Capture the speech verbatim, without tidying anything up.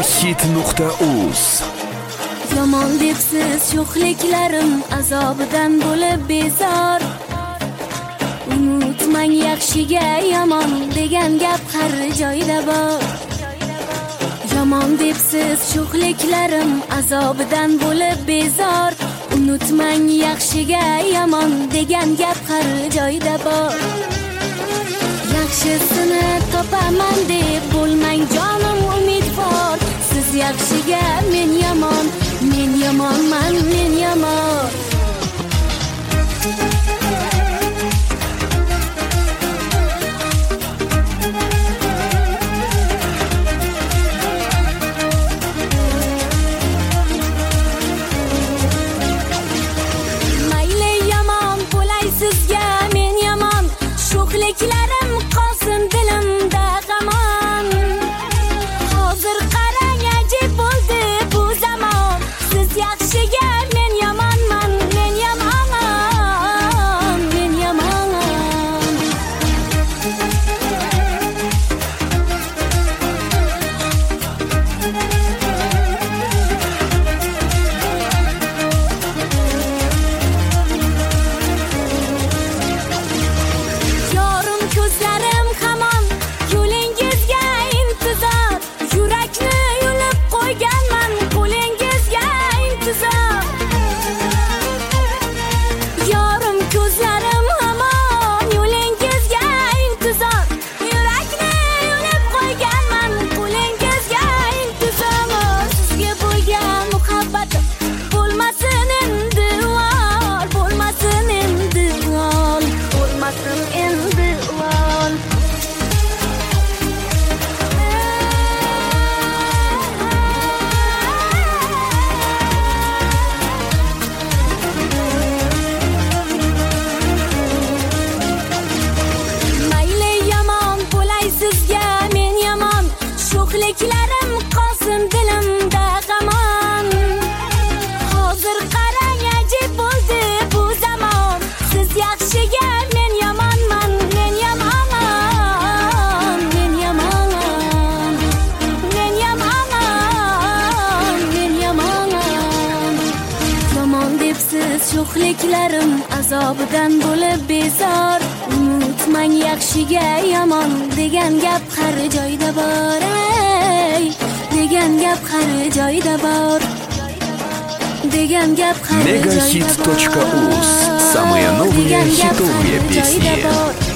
megahit nuqta uz. Yomon debsiz sho'xliklarim azobidan bo'lib bezor. Unutmang yaxshiga yomon degan gap har joyda bor. Yomon debsiz sho'xliklarim azobidan bo'lib bezor. Unutmang yaxshiga yomon degan gap har joyda bor. Yaxshisini topaman deb bo'lmang jonim umidvor. Siz yaxshiga men yomon, men yomonman, men yomon. Mayli yomon bo'lay sizga men yomon, sho'xliklarim qolsin dilimda g'amon. Hozir qarang ajib bo'ldi bu zamon. Siz yaxshiga men yomonman, men yomonman, men yomonman. Yorim ko'zlarim hamon yo'lingizga intizor. Yurakni yulib qo'yganman qo'lingizga intizor. Yorim ko'zlarim hamon yo'lingizga intizor. Yurakni yulib qo'yganman qo'lingizga intizor. Sizga bo'lgan muhabbatim bo'lmasin endi uvol, bo'lmasin endi uvol, bo'lmasin endi uvol. Mayli yomon bo'lay sizga men yomon, sho'xliklarim qolsin dilimda g'amon. Hozir qarang ajib bo'ldi bu zamon. Siz yaxshiga men yomonman, men yomonman, men yomonman, men yomonman, men yomonman. Yomon debsiz sho'xliklarim azobidan bo'lib bezor. Unutmang yaxshiga yomon degan gap har joyda bor. Ey, degan gap har joyda bor. Degan gap har joyda bor. megahit точка uz. Самые новые Degan gap хитовые har joyda песни. bor.